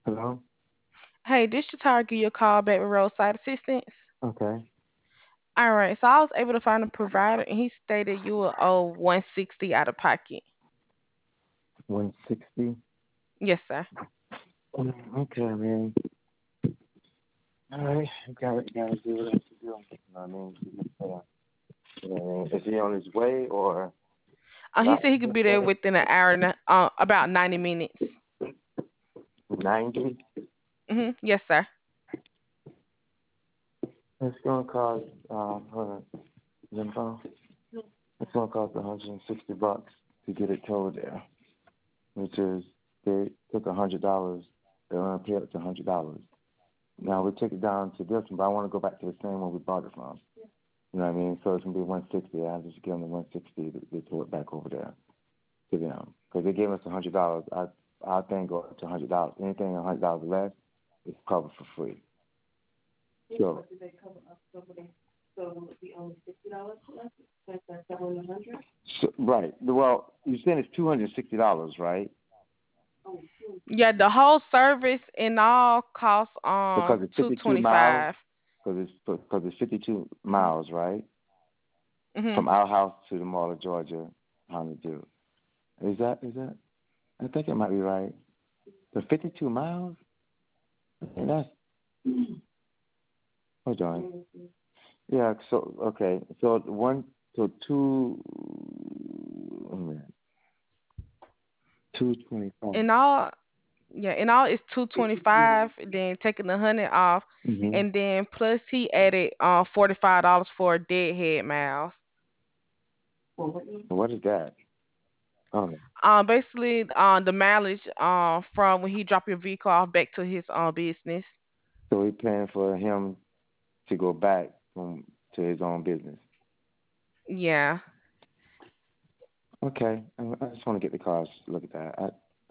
Hello? Hey, this Shatara give you a call back with roadside assistance. Okay. All right, so I was able to find a provider, and he stated you will owe 160 out of pocket. 160. Yes, sir. Okay, man. All right. Gotta do what I have to do. You know what I mean? You know what I mean? Is he on his way or He not said he on could his be there way? within an hour, and about 90 minutes. 90? Yes, sir. It's gonna cost hold on. Info? It's gonna cost $160 to get it towed there. Which is they took $100. They're gonna pay up to $100. Now we took it down to this one, but I want to go back to the same one we bought it from. You know what I mean? So it's gonna be 160. I just give them the 160 to throw it back over there to them because they gave us $100. Our thing go up to $100. Anything $100 less is covered for free. So right. Well, you're saying it's $260, right? Yeah, the whole service and all costs Because it's two 52 twenty miles. five. Because it's 52 Mhm. miles, right? Mhm. From our house to the Mall of Georgia, Honolulu. Is that? I think it might be right. The 52 miles. And that's hold on. Yeah. So okay. So one. So two. Wait a minute. 225. And all, yeah, and all is 225. Then taking the 100 off, Mm-hmm. and then plus he added $45 for deadhead miles. What is that? Oh, Basically, the mileage from when he drop your vehicle off back to his business. so we paying for him to go back from to his own business. Yeah. Okay. I just want to get the cars. Look at that.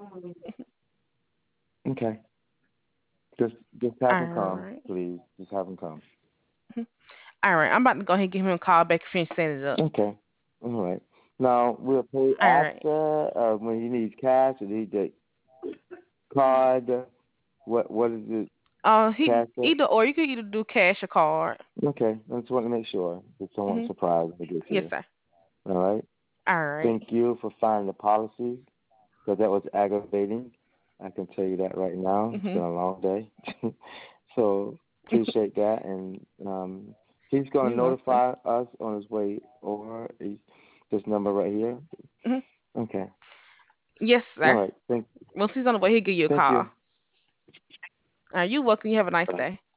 Okay. Just have All him come, right. please. Just have him come. Mhm. All right. I'm about to go ahead and give him a call back and finish setting it up. Okay. All right. Now we'll pay All right. after when he needs cash or he the card. What is it? He Cash up? either or you could either do cash or card. Okay. I just want to make sure that someone's Hmm. surprised when he gets Yes, here. sir. All right. All right. Thank you for finding the policies because that was aggravating. I can tell you that right now. It's Hmm. been a long day. So appreciate that. And he's going to You're welcome. notify us on his way over. This number right here. Hmm. Okay. Yes, All sir. right. Once he's on the way, he'll give you a Thank call. you. All right. You welcome. You have a nice day.